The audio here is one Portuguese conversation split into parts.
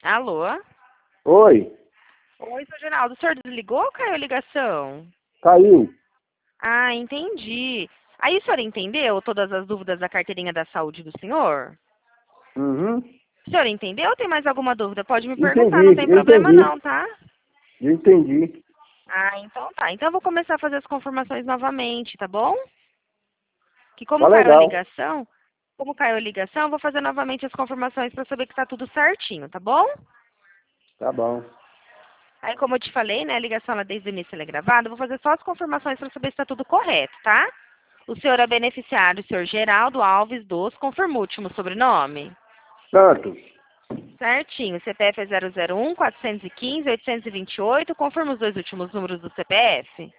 Alô? Oi, Oi, seu Geraldo. O senhor desligou ou caiu a ligação? caiu. Ah, entendi. Aí o senhor entendeu todas as dúvidas da carteirinha da saúde do senhor? Uhum. O senhor entendeu ou tem mais alguma dúvida? Pode me perguntar, não Entendi, tem eu problema entendi. não, tá? Eu entendi. Ah, então tá. Então eu vou começar a fazer as confirmações novamente, tá bom? Que como Tá caiu a legal. ligação, eu vou fazer novamente as confirmações para saber que tá tudo certinho, tá bom? Tá bom. Aí, como eu te falei, né, a ligação ela desde o início ela é gravada, eu vou fazer só as confirmações para saber se está tudo correto, tá? O senhor é beneficiário, o senhor Geraldo Alves dos, confirma o último sobrenome. Santos, Certinho, o CPF é 001-415-828, confirma os dois últimos números do CPF.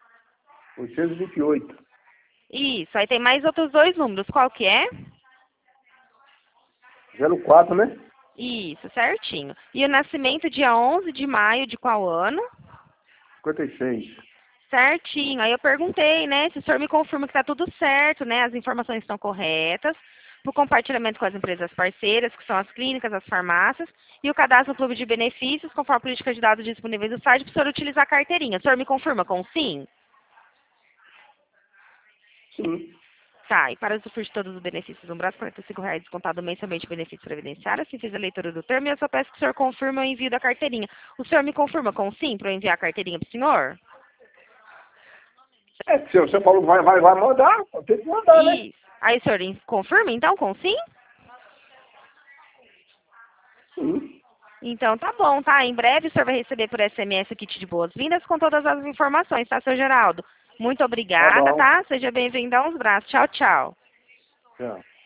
828. Isso, aí tem mais outros dois números, qual que é? 04, né? Isso, certinho. E o nascimento dia 11 de maio de qual ano? 56. Certinho. Aí eu perguntei, né, se o senhor me confirma que está tudo certo, né, as informações estão corretas, para o compartilhamento com as empresas parceiras, que são as clínicas, as farmácias, e o cadastro no clube de benefícios, conforme a política de dados disponíveis no site, para o senhor utilizar a carteirinha. O senhor me confirma com sim? Sim. Tá, e para usufruir de todos os benefícios, R$ 145 descontado mensalmente de benefício previdenciário, assim fiz a leitura do termo, e eu só peço que o senhor confirme o envio da carteirinha. O senhor me confirma com sim para eu enviar a carteirinha para o senhor? Se você falou vai mandar, tem que mandar, né? Isso. Aí o senhor confirma, então, com sim? Sim. Então tá bom, tá? Em breve o senhor vai receber por SMS o kit de boas-vindas com todas as informações, tá, seu Geraldo? Muito Tá obrigada, bom. tá? Seja bem-vindo a uns braços. Tchau, tchau. Tchau.